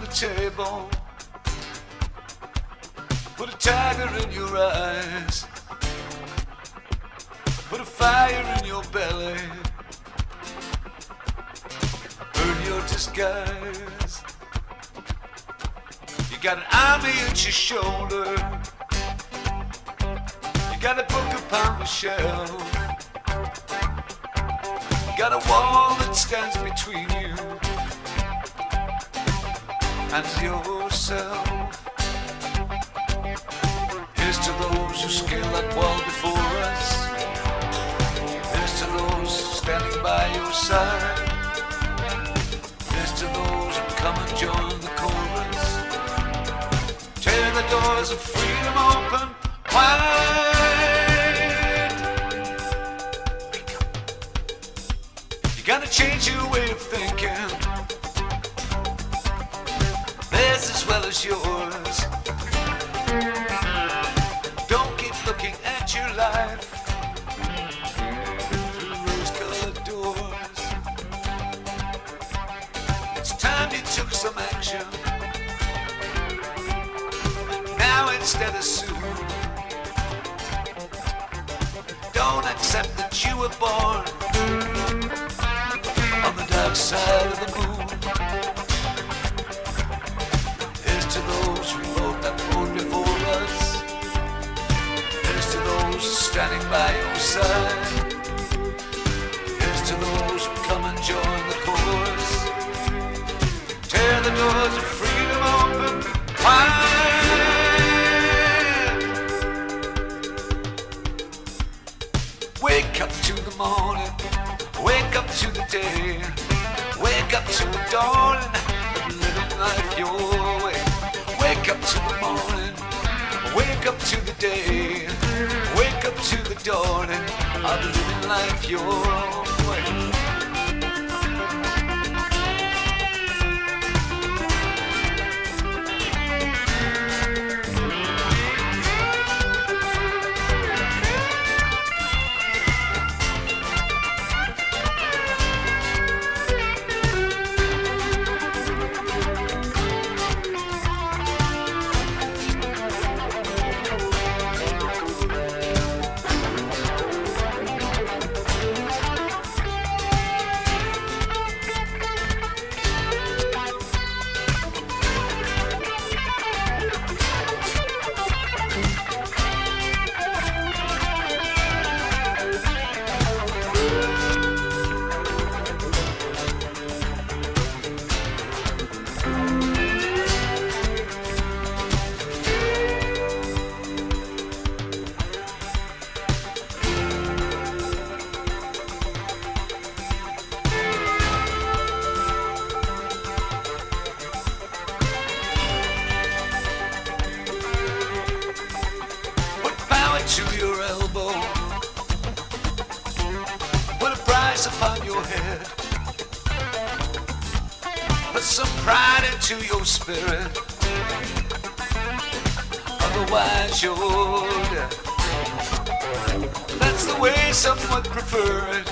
table. Put a tiger in your eyes. Put a fire in your belly. Burn your disguise. You got an army at your shoulder. You got a book upon the shelf. You got a wall that stands between you and yourself. Here's to those who scale that wall before us. Here's to those standing by your side. Here's to those who come and join the chorus. Tear the doors of freedom open wide. You gotta change your way of thinking. Theirs as well as yours. Don't keep looking at your life through rose-colored doors. It's time you took some action. Now instead of soon, don't accept that you were born on the dark side of the moon. Here's to those who wrote that road before us. Here's to those standing by your side. Here's to those who come and join the chorus. Tear the doors of freedom open wide. Wake up to the morning. Wake up to the day. Wake up to the dawning of living life your way. Wake up to the morning. Wake up to the day. Wake up to the dawning of living life your way. To your elbow, put a price upon your head, put some pride into your spirit, otherwise you're dead. That's the way some would prefer it,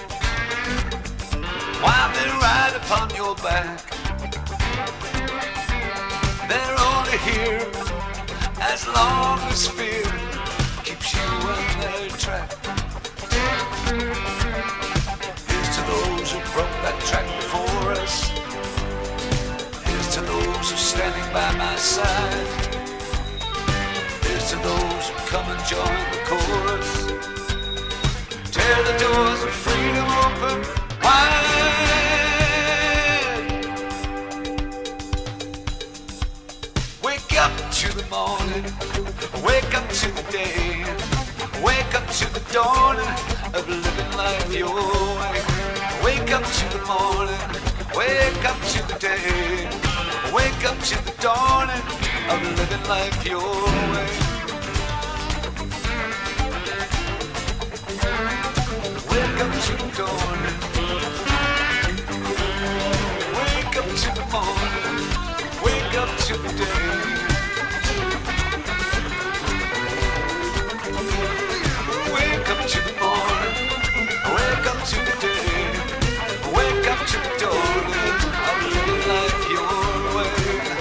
while they ride upon your back. They're only here as long as fear keeps you on their track. Here's to those who broke that track before us. Here's to those who are standing by my side. Here's to those who come and join the chorus. Tear the doors of freedom open wide. Wake up to the morning. Wake up to the day. Wake up to the dawning of living life your way. Wake up to the morning. Wake up to the day. Wake up to the dawning of living life your way. Wake up to the dawning. Wake up to the morning. Wake up to the day. Wake up to the morning, wake up to the day, wake up to the dawn of living life your way.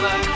life